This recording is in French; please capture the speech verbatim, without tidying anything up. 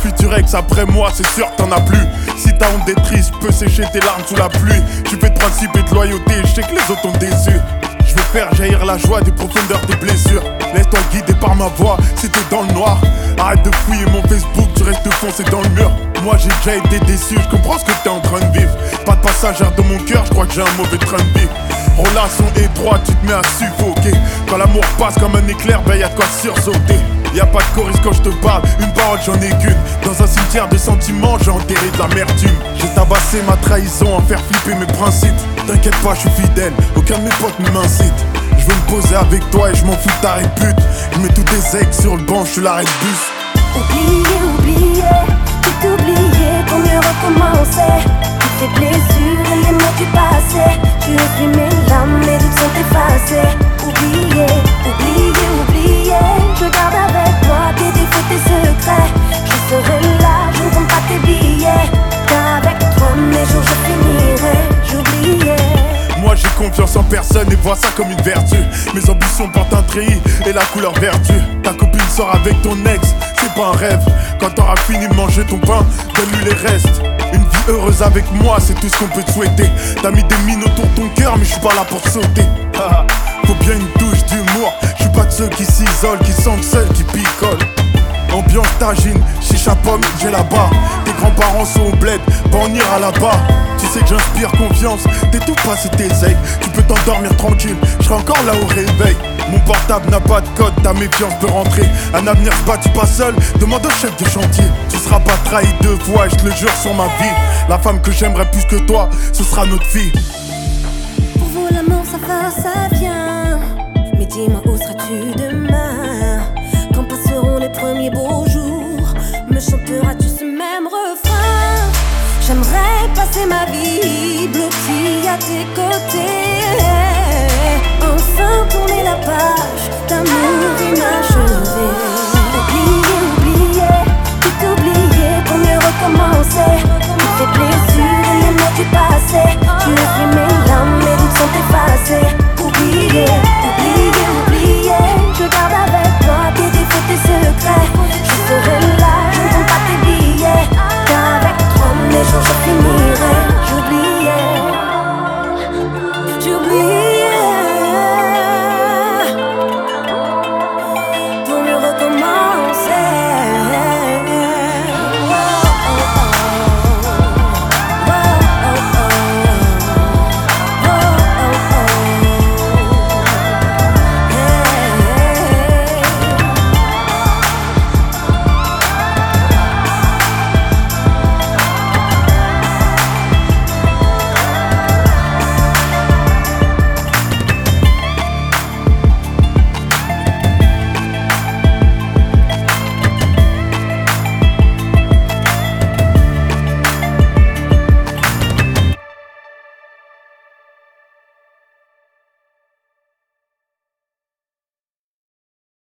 Futurex après moi, c'est sûr que t'en as plus. Si t'as honte d'être triste, je peux sécher tes larmes sous la pluie. Tu fais de principe et de loyauté, je sais que les autres ont déçu. Je vais faire jaillir la joie des profondeurs des blessures. Laisse-toi guider par ma voix si t'es dans le noir. Arrête de fouiller mon Facebook, tu restes foncé dans le mur. Moi j'ai déjà été déçu, je comprends ce que t'es en train de vivre. Pas de passagère de mon cœur, je crois que j'ai un mauvais train de vie. Relation étroite, tu te mets à suffoquer. Quand l'amour passe comme un éclair, ben y'a de quoi sursauter. Y'a pas de chorus quand je te parle, une parole j'en ai qu'une. Dans un cimetière de sentiments, j'ai enterré de l'amertume. J'ai tabassé ma trahison, en faire flipper mes principes. T'inquiète pas, je suis fidèle, aucun de mes potes ne m'incite. Je veux me poser avec toi et je m'en fous de ta répute. Je mets tous tes ex sur le banc, je suis l'arrêt de bus. Oublier, oublier, tout oublier pour mieux recommencer. Toutes tes blessures et les mots du passé. Tu essuies mes larmes, mes doutes sont effacés. Oublier, oublier, oublier. Je garde avec moi tes défauts, tes secrets. Je serai là, je ne compte pas tes billets. Car avec toi mes jours je finirai, j'oubliais. Moi j'ai confiance en personne et vois ça comme une vertu. Mes ambitions portent un treillis et la couleur vertu. Ta copine sort avec ton ex, c'est pas un rêve. Quand t'auras fini de manger ton pain, donne-lui les restes. Une vie heureuse avec moi, c'est tout ce qu'on peut te souhaiter. T'as mis des mines autour de ton cœur, mais je suis pas là pour sauter. Faut bien une touche d'humour, je suis pas de ceux qui s'isolent, qui sentent seuls, qui picolent. Ambiance tagine, chicha pomme, j'ai là-bas. Tes grands-parents sont au bled, bah on ira là-bas. Tu sais que j'inspire confiance, t'étouffes pas si t'essayes. Tu peux t'endormir tranquille, je serai encore là au réveil. Mon portable n'a pas de code, ta méfiance peut rentrer. Un avenir se bâtit pas seul, demande au chef de chantier. Tu seras pas trahi deux fois, et je te le jure sur ma vie. La femme que j'aimerais plus que toi, ce sera notre fille. Pour vous l'amour ça va, ça vient. Mais dis-moi où seras-tu demain? Quand passeront les premiers beaux jours, me chanteras-tu ce même refrain? J'aimerais passer ma vie blottie à tes côtés. Enfin tourner la page d'amour inachevé.